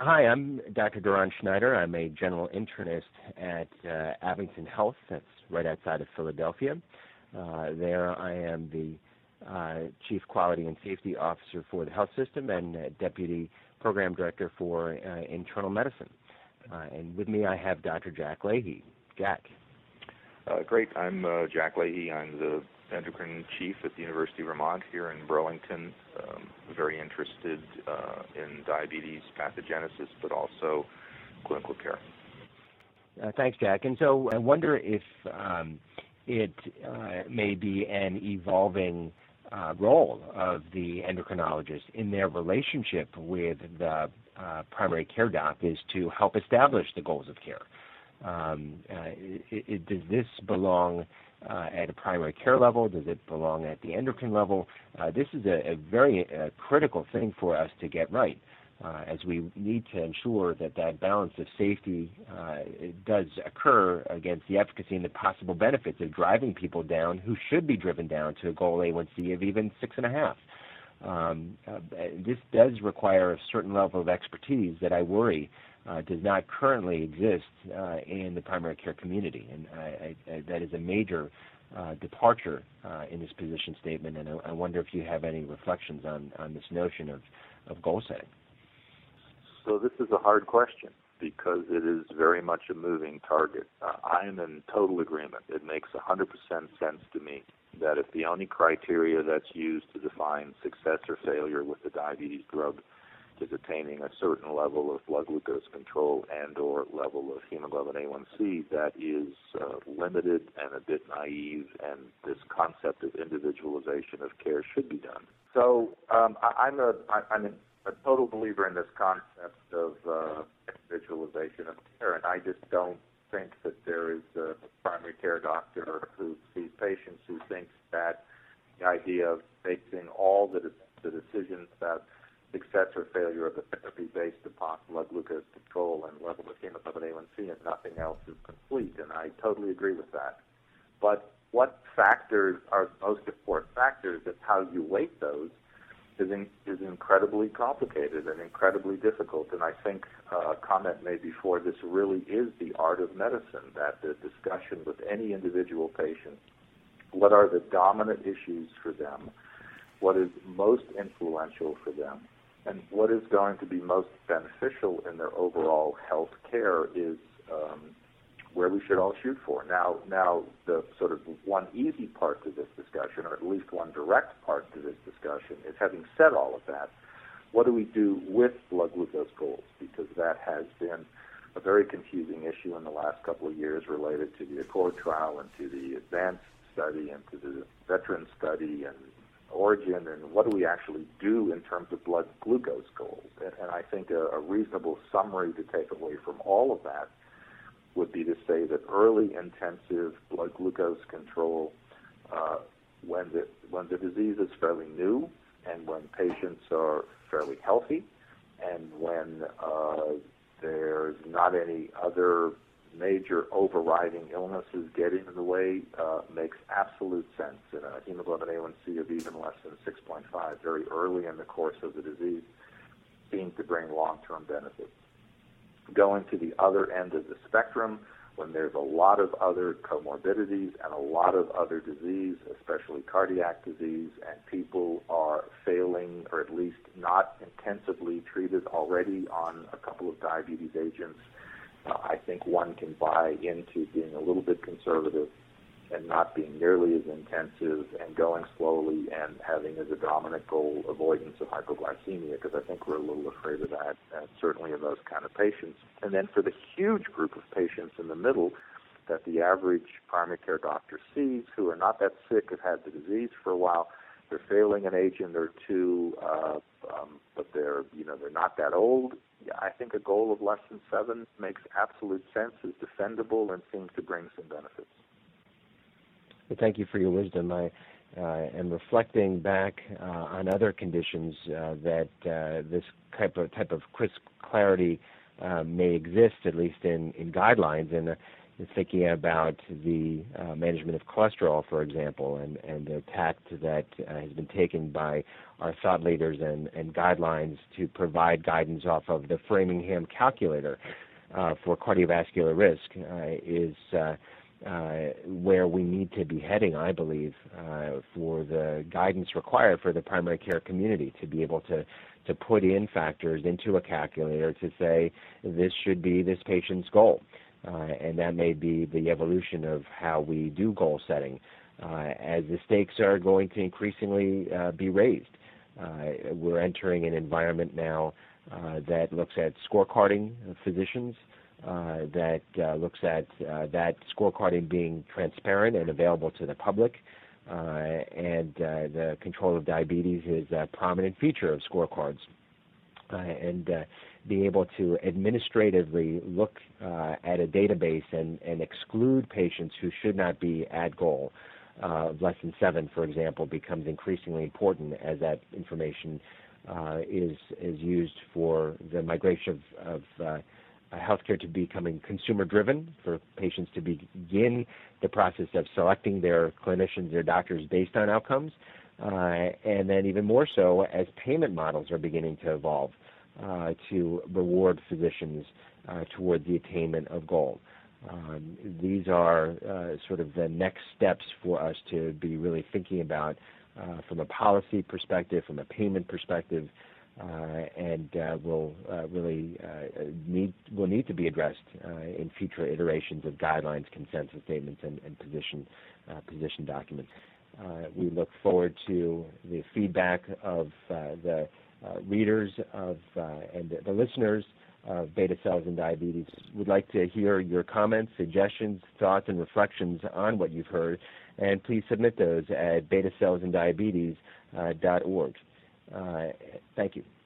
Hi, I'm Dr. Doron Schneider. I'm a general internist at Abington Health. That's right outside of Philadelphia. There I am the Chief Quality and Safety Officer for the health system and Deputy Program Director for internal medicine. And with me I have Dr. Jack Leahy. Jack. Great. I'm Jack Leahy. I'm the endocrine chief at the University of Vermont here in Burlington. Very interested in diabetes pathogenesis, but also clinical care. Thanks, Jack. And so I wonder if it may be an evolving role of the endocrinologist in their relationship with the primary care doc is to help establish the goals of care. Does this belong at a primary care level? Does it belong at the endocrine level? This is a very critical thing for us to get right, as we need to ensure that that balance of safety does occur against the efficacy and the possible benefits of driving people down who should be driven down to a goal A1C of even 6.5. This does require a certain level of expertise that I worry does not currently exist in the primary care community, and that is a major departure in this position statement, and I wonder if you have any reflections on this notion of goal setting. So this is a hard question because it is very much a moving target. I am in total agreement. It makes 100% sense to me that if the only criteria that's used to define success or failure with the diabetes drug is attaining a certain level of blood glucose control and or level of hemoglobin A1C, that is limited and a bit naive, and this concept of individualization of care should be done. So I'm a total believer in this concept of individualization of care, and I just don't think that there is a primary care doctor who sees patients who thinks that the idea of basing all the decisions about success or failure of the therapy based upon blood glucose control and level of hemoglobin A1C and nothing else is complete, and I totally agree with that. But what factors are the most important factors and how you weight those is incredibly complicated and incredibly difficult, and I think a comment made before, this really is the art of medicine, that the discussion with any individual patient, what are the dominant issues for them, what is most influential for them, and what is going to be most beneficial in their overall health care is where we should all shoot for. Now, the sort of one easy part to this discussion, or at least one direct part to this discussion, is having said all of that, what do we do with blood glucose goals? Because that has been a very confusing issue in the last couple of years related to the ACCORD trial and to the ADVANCE study and to the veteran study and origin, and what do we actually do in terms of blood glucose goals? And I think a reasonable summary to take away from all of that would be to say that early intensive blood glucose control, when the disease is fairly new and when patients are fairly healthy and when there's not any other major overriding illnesses getting in the way, makes absolute sense in a hemoglobin A1C of even less than 6.5 very early in the course of the disease seems to bring long-term benefits. Going to the other end of the spectrum, when there's a lot of other comorbidities and a lot of other disease, especially cardiac disease, and people are failing or at least not intensively treated already on a couple of diabetes agents, I think one can buy into being a little bit conservative and not being nearly as intensive and going slowly and having as a dominant goal avoidance of hypoglycemia, because I think we're a little afraid of that, certainly in those kind of patients. And then for the huge group of patients in the middle that the average primary care doctor sees who are not that sick, have had the disease for a while, they're failing an agent or two, but they're not that old. I think a goal of less than 7 makes absolute sense, is defendable, and seems to bring some benefits. Well, thank you for your wisdom. I am reflecting back on other conditions that this type of crisp clarity may exist, at least in guidelines. And thinking about the management of cholesterol, for example, and the tact that has been taken by our thought leaders and guidelines to provide guidance off of the Framingham calculator for cardiovascular risk is where we need to be heading, I believe, for the guidance required for the primary care community to be able to put in factors into a calculator to say this should be this patient's goal. And that may be the evolution of how we do goal setting as the stakes are going to increasingly be raised. We're entering an environment now that looks at scorecarding physicians, that looks at that scorecarding being transparent and available to the public, and the control of diabetes is a prominent feature of scorecards. And being able to administratively look at a database and exclude patients who should not be at goal, less than 7, for example, becomes increasingly important as that information is used for the migration of healthcare to becoming consumer-driven, for patients to begin the process of selecting their clinicians, their doctors, based on outcomes, and then even more so as payment models are beginning to evolve to reward physicians toward the attainment of goal. These are sort of the next steps for us to be really thinking about from a policy perspective, from a payment perspective, and will really need to be addressed in future iterations of guidelines, consensus statements, and position documents. We look forward to the feedback of the readers and the listeners of Beta Cells and Diabetes. We'd like to hear your comments, suggestions, thoughts, and reflections on what you've heard, and please submit those at betacellsanddiabetes.org. Thank you.